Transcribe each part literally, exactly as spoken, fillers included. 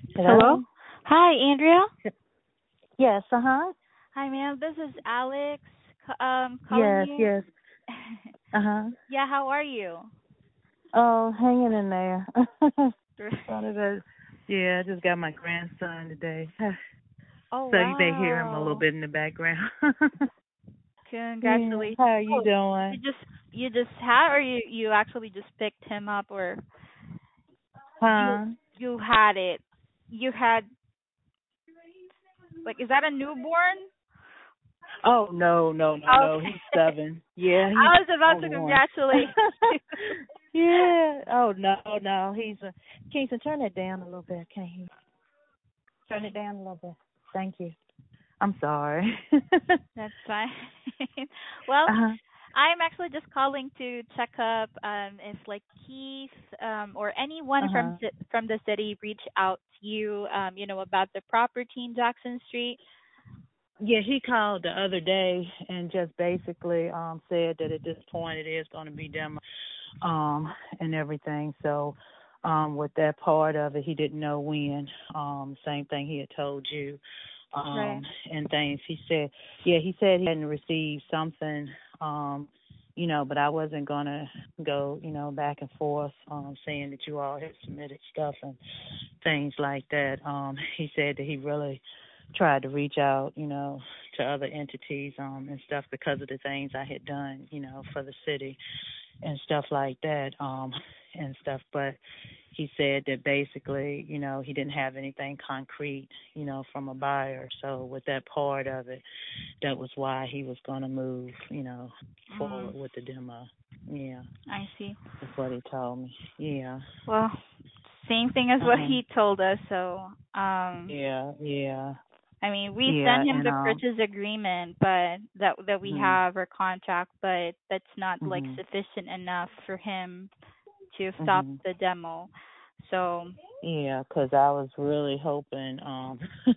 Hello? Hello. Hi, Andrea. Yes, uh huh. Hi, ma'am. This is Alex c- um calling Yes, you. yes. Uh huh. Yeah, how are you? Oh, hanging in there. Son of a, yeah, I just got my grandson today. Oh, So you may hear him a little wow. bit in the background. Yeah. Congratulations. How are you Oh, you doing? just you just had or you you actually just picked him up or you Huh? you had it. You had like is that a newborn? Oh no, no, no, no. He's Okay. seven. Yeah, he's I was about to only one. congratulate you. Yeah. Oh no, no. He's a Kingston, turn that down a little bit. Can't hear. Turn it down a little bit. Thank you. I'm sorry. That's fine. Well, Uh-huh. I'm actually just calling to check up um, if like Keith um, or anyone from Uh-huh. ci- from the city reached out to you, um, you know, about the property in Jackson Street. Yeah, he called the other day and just basically um said that at this point it is going to be demo um and everything. So um with that part of it, he didn't know when. Um same thing he had told you Right. um and things. He said, yeah, he said he hadn't received something um you know, but I wasn't going to go, you know, back and forth um saying that you all had submitted stuff and things like that. Um, he said that he really tried to reach out, you know, to other entities um and stuff because of the things I had done, you know, for the city and stuff like that, um and stuff. But he said that basically, you know, he didn't have anything concrete, you know, from a buyer. So with that part of it, that was why he was gonna move, you know, Mm, forward with the demo. Yeah, I see. that's what he told me. Yeah. Well, same thing as Uh what huh. he told us. So, um, Yeah, yeah. I mean, we Yeah, sent him and the um purchase agreement, but that that we mhm. have our contract, but that's not like Mhm. sufficient enough for him to stop Mhm. the demo. So, Yeah, 'cause I was really hoping um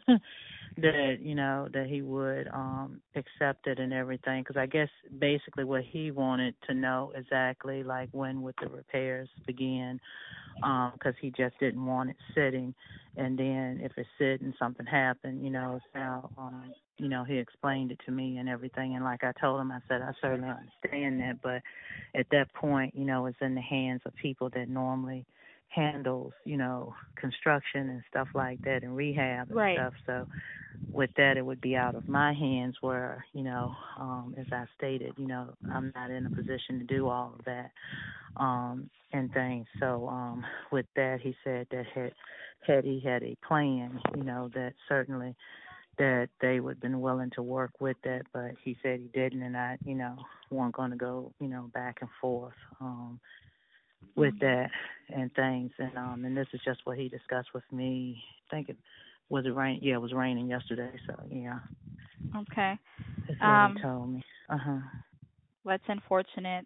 that you know that he would um accept it and everything. 'Cause I guess basically what he wanted to know exactly like when would the repairs begin, um 'cause he just didn't want it sitting, and then if it's sitting something happened, you know, it's now um you know he explained it to me and everything, and like I told him, I said I certainly understand that, but at that point, you know, it's in the hands of people that normally handles, you know, construction and stuff like that and rehab and right. stuff. So with that, it would be out of my hands where, you know, um, as I stated, you know, I'm not in a position to do all of that um, and things. So um, with that, he said that had, had he had a plan, you know, that certainly that they would have been willing to work with that, but he said he didn't, and I, you know, weren't going to go, you know, back and forth. Um, with Mm, that and things and um and this is just what he discussed with me. I think it was it rain yeah, it was raining yesterday, so yeah. okay. That's what he Um, told me. Uh huh. that's unfortunate.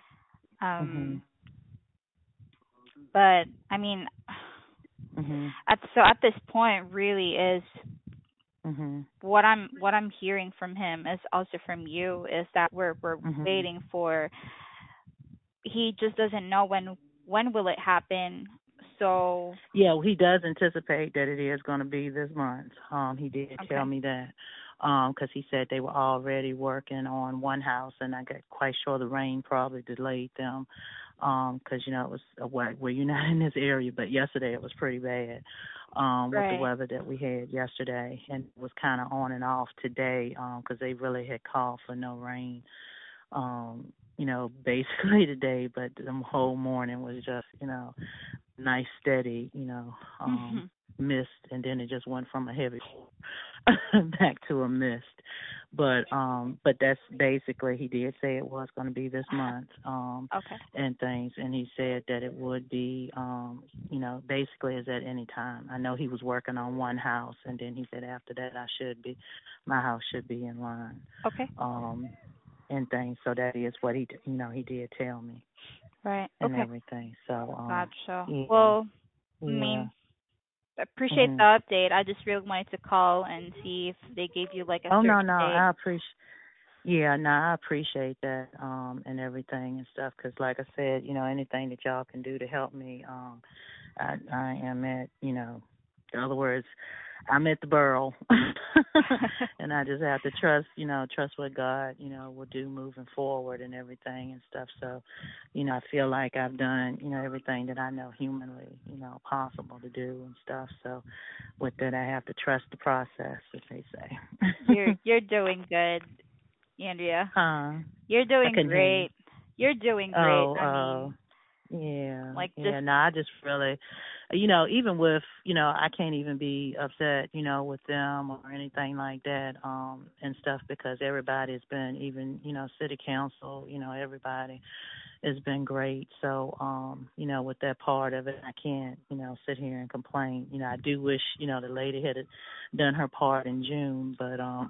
Mhm. Um, but I mean, Mhm. at so at this point, really is Mhm. what I'm what I'm hearing from him is also from you is that we're we're Mhm. waiting for. He just doesn't know when when will it happen. So Yeah, well, he does anticipate that it is going to be this month. Um, he did tell okay, me that Um, 'cause he said they were already working on one house, and I got quite sure the rain probably delayed them. Um, 'cause you know it was a where where you're not in this area, but yesterday it was pretty bad. Um, with the right, weather that we had yesterday, and it was kind of on and off today. Um, 'cause they really had called for no rain. Um, you know, basically today, but the whole morning was just you know nice steady, you know, um, mhm, mist, and then it just went from a heavy back to a mist. But um, but that's basically he did say it was going to be this month, um, okay, and things, and he said that it would be, um, you know, basically is at any time. I know he was working on one house, and then he said after that I should be, my house should be in line, okay, um, and things. So that is what he, d- you know, he did tell me right, and okay, everything. So um, gotcha. yeah. Well, I Yeah. mean, appreciate Mhm. the update. I just really wanted to call and see if they gave you like a Oh no, certain no, date. I appreciate. Yeah, no, I appreciate that um and everything and stuff. Cause like I said, you know, anything that y'all can do to help me, um, I I am at you know in other words, I'm at the barrel, and I just have to trust, you know, trust what God, you know, will do moving forward and everything and stuff. So, you know, I feel like I've done, you know, everything that I know humanly, you know, possible to do and stuff. So, with that, I have to trust the process, as they You're say. you're doing good, Andrea. huh? You're I doing couldn't hear you. great. You're doing great. Oh, I uh, mean, yeah, like just yeah. No, I just really, you know, even with, you know, I can't even be upset, you know, with them or anything like that, um, and stuff because everybody's been, even, you know, city council, you know, everybody has been great. So, um, you know, with that part of it, I can't, you know, sit here and complain. You know, I do wish, you know, the lady had done her part in June, but, um,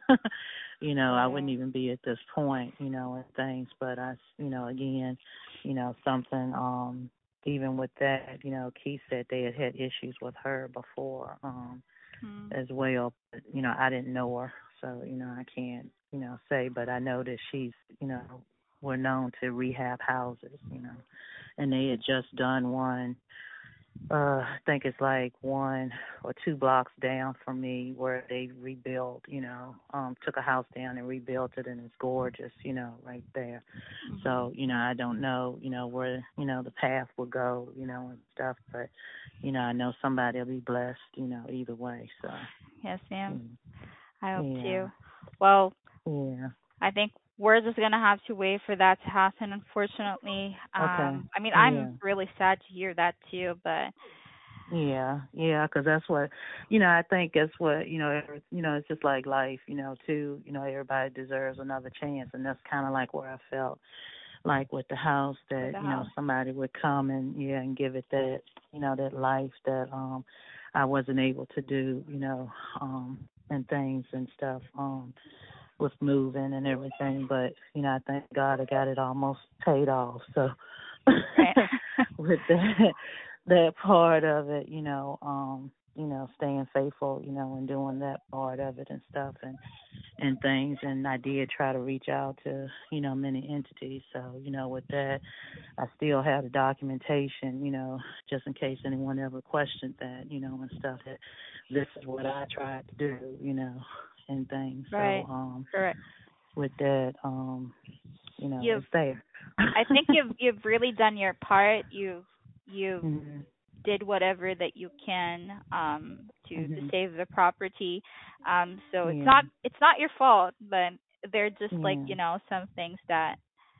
you know, I wouldn't right. even be at this point, you know, and things. But I, you know, again, you know, something, um, even with that, you know, Keith said they had had issues with her before, um, Hmm. as well. But, you know, I didn't know her, so you know, I can't, you know, say. But I know that she's, you know, were known to rehab houses, you know, and they had just done one. Uh, I think it's like one or two blocks down from me where they rebuilt, you know, um, took a house down and rebuilt it, and it's gorgeous, you know, right there. Mhm. So, you know, I don't know, you know, where, you know, the path will go, you know, and stuff, but, you know, I know somebody will be blessed, you know, either way. So, Yes, ma'am. mm, I hope yeah, too. Well, yeah, I think we're just gonna have to wait for that to happen, unfortunately. okay, Um, I mean, yeah. I'm really sad to hear that too, but Yeah, yeah, because that's what, you know, I think that's what, you know, every, you know, it's just like life, you know, too, you know, everybody deserves another chance, and that's kind of like where I felt like with the house with that, the you know, house, somebody would come and, yeah, and give it that, you know, that life that um I wasn't able to do, you know, um and things and stuff, um, with moving and everything, but, you know, I thank God I got it almost paid off, so right? with that that part of it, you know, um, you know, staying faithful, you know, and doing that part of it and stuff and and things. And I did try to reach out to, you know, many entities. So, you know, with that, I still have the documentation, you know, just in case anyone ever questioned that, you know, and stuff. That this is what I tried to do, you know, and things. So, Right. um, Correct. with that, um, you know, You've it's there. I think you've you've really done your part. You've you've mhm. did whatever that you can um to to Mhm. save the property. Um so it's Yeah. not it's not your fault, but they're just like, Yeah. you know, some things that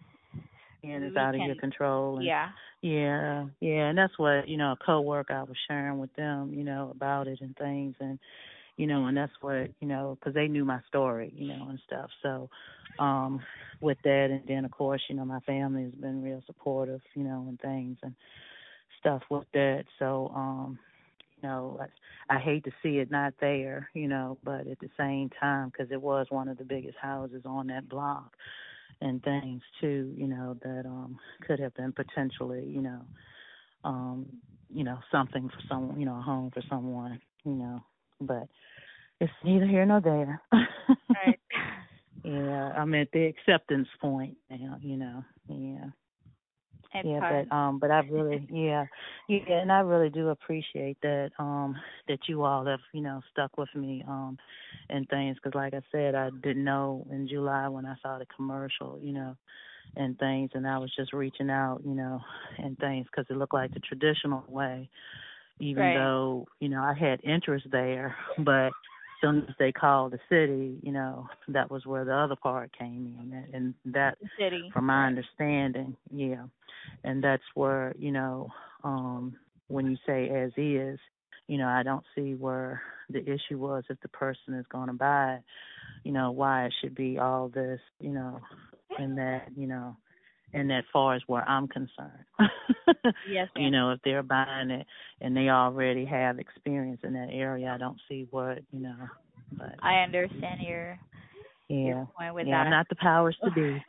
And it's we out of your can control. And yeah. yeah, yeah, and that's what, you know, a coworker I was sharing with them, you know, about it and things, and you know, and that's what, you know, because they knew my story, you know, and stuff. So, um, with that, and then of course, you know, my family has been real supportive, you know, and things and stuff with that. So, um, you know, I, I hate to see it not there, you know, but at the same time, because it was one of the biggest houses on that block and things too, you know, that um could have been potentially, you know, um, you know, something for someone, you know, a home for someone, you know. But it's neither here nor there. Right. Yeah, I'm at the acceptance point now, you know. Yeah. It's Yeah, hard. but um, but I really, yeah, yeah, and I really do appreciate that um that you all have, you know, stuck with me um and things because like I said, I didn't know in July when I saw the commercial, you know, and things, and I was just reaching out, you know, and things because it looked like the traditional way, even Right. though you know I had interest there, but soon as they called the city, you know, that was where the other part came in, and, and that, The city. from my Right. understanding, yeah, and that's where you know, um, when you say as is, you know, I don't see where the issue was if the person is going to buy it, you know, why it should be all this, you know, and that, you know, and that far as where I'm concerned. Yes, You ma'am. know, if they're buying it and they already have experience in that area, I don't see what, you know, but I understand your your yeah. point with Yeah, I'm that. not the powers to be.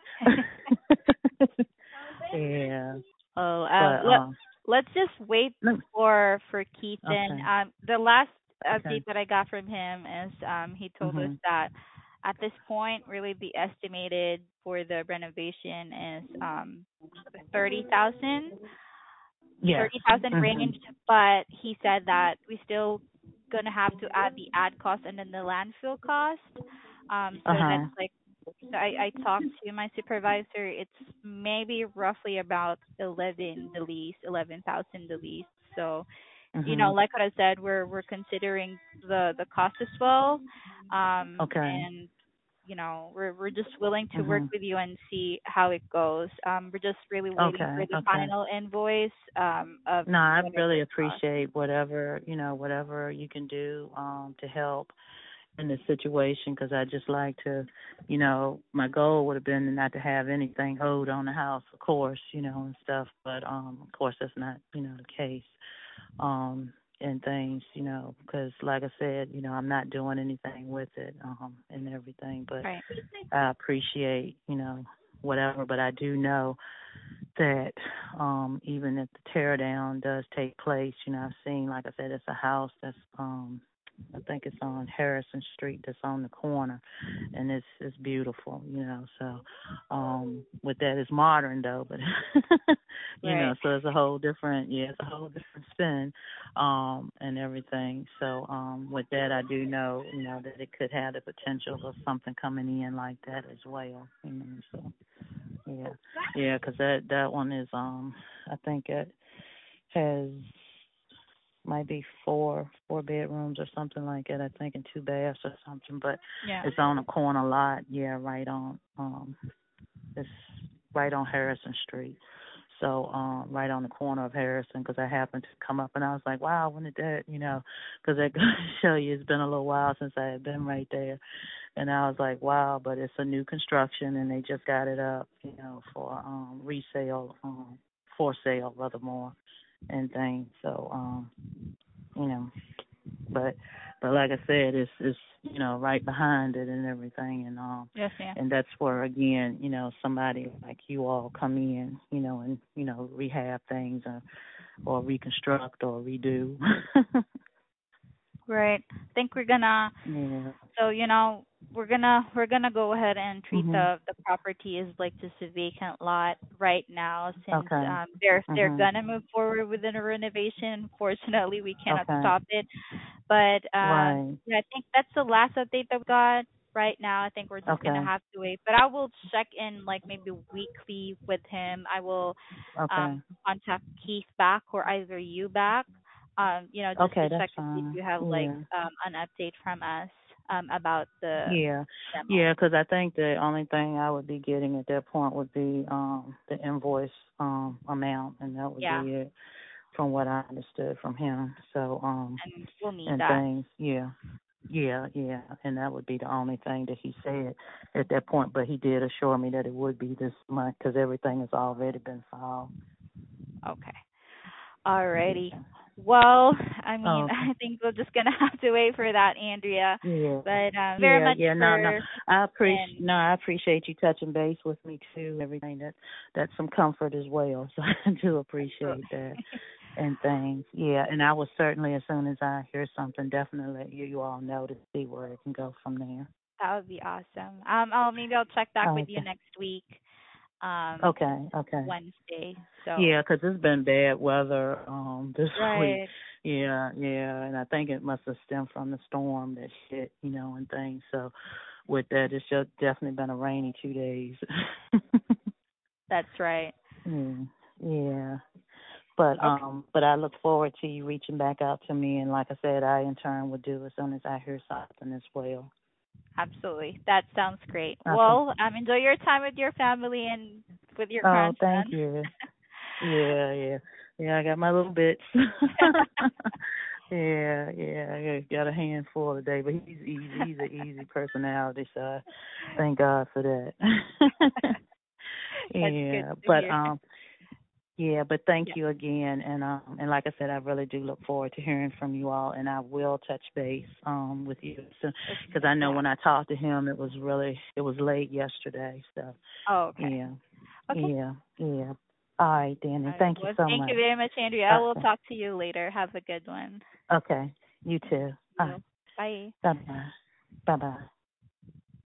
Yeah. Oh, um, But let um let's just wait no, for for Keaton. okay. Um, the last Okay. update that I got from him is um he told us Mhm. that at this point, really the estimated for the renovation is um thirty thousand, Yes. thirty thousand range. Mhm. But he said that we still gonna have to add the ad cost and then the landfill cost. Um, Uh so that's huh. like, so I, I talked to my supervisor. It's maybe roughly about eleven the lease, eleven thousand the lease. So, you know, Mhm. like what I said, we're we're considering the the cost as well, um, Okay. and you know, we're we're just willing to work Mhm. with you and see how it goes. Um, we're just really waiting for Okay. the Okay. final invoice um of No, I whatever really it costs. appreciate whatever you know, whatever you can do um to help in this situation because I just like to, you know, my goal would have been not to have anything owed on the house, of course, you know, and stuff. But um, of course, that's not, you know, the case. Um, and things, you know, because like I said, you know, I'm not doing anything with it, um, and everything. But Right. I appreciate, you know, whatever. But I do know that um, even if the tear down does take place, you know, I've seen, like I said, it's a house that's, um, I think it's on Harrison Street that's on the corner, and it's it's beautiful, you know. So, um, with that, it's modern though, but you know, Right. so it's a whole different, yeah, it's a whole different spin, um, and everything. So, um, with that, I do know, you know, that it could have the potential of something coming in like that as well, you know. So. Yeah, yeah, 'cause that that one is um, I think it has might be four four bedrooms or something like that. I think and two baths or something, but Yeah. it's on a corner lot. Yeah, right on um, it's right on Harrison Street. So um, right on the corner of Harrison, because I happened to come up and I was like, wow, when did that, you know, because that goes to show you it's been a little while since I had been right there. And I was like, wow, but it's a new construction and they just got it up, you know, for um resale, um for sale rather more and things. So, um, you know, but but like I said, it's it's you know, right behind it and everything and um Yes, ma'am. and that's where again, you know, somebody like you all come in, you know, and, you know, rehab things or or reconstruct or redo. Right. I think we're gonna Yeah. so you know we're gonna we're gonna go ahead and treat Mhm. the the property as like just a vacant lot right now since Okay. um they're they're Mhm. gonna move forward with a renovation. Fortunately, we cannot Okay. stop it. But um Right. yeah, I think that's the last update that we got right now. I think we're just gonna Okay. have to wait. But I will check in like maybe weekly with him. I will Okay. um contact Keith back or either you back. Um, you know, just to Okay, that's check to see if fine. you have like Yeah. um an update from us um about the Yeah. demo. Yeah, 'cause I think the only thing I would be getting at that point would be um the invoice um amount, and that would Yeah. be it from what I understood from him. So um And we'll need and that. things, yeah. Yeah, yeah, and that would be the only thing that he said at that point. But he did assure me that it would be this month because everything has already been filed. Okay. Alrighty. Yeah. Well, I Oh, mean, okay. I think we're just gonna have to wait for that, Andrea. Yeah. But um, very Yeah, much yeah, no, no. for I appreciate and no, I appreciate you touching base with me too. Everything that that's some comfort as well. So I do appreciate that and things. Yeah, and I will certainly, as soon as I hear something, definitely let you, you all know to see where it can go from there. that would be awesome. Um, I'll maybe I'll check back with you Okay. next week, um, Okay. Okay. Wednesday. So Yeah, 'cause it's been bad weather um this week. right. Yeah, yeah, and I think it must have stemmed from the storm that hit, you know, and things. So with that, it's just definitely been a rainy two days. That's right. Yeah, yeah. But Okay. um, but I look forward to you reaching back out to me, and like I said, I in turn would do as soon as I hear something as well. Absolutely. That sounds great. Okay. Well, um, enjoy your time with your family and with your Oh, thank grandson. you. Yeah, yeah, yeah. I got my little bits. Yeah, yeah. I got a handful today, but he's easy. He's an easy personality, so I thank God for that. That's good Yeah, to but hear. um, yeah, but thank Yeah. you again, and um, and like I said, I really do look forward to hearing from you all, and I will touch base um with you As soon because as I you know have. when I talked to him, it was really it was late yesterday, so Oh, okay. yeah, Okay. yeah, yeah. All right, All Danny. right. Thank you Well, so thank you much. very much, Andrea. I will Okay, talk to you later. Have a good one. okay. You Thank too. All right. you. Bye. Bye bye. Bye bye.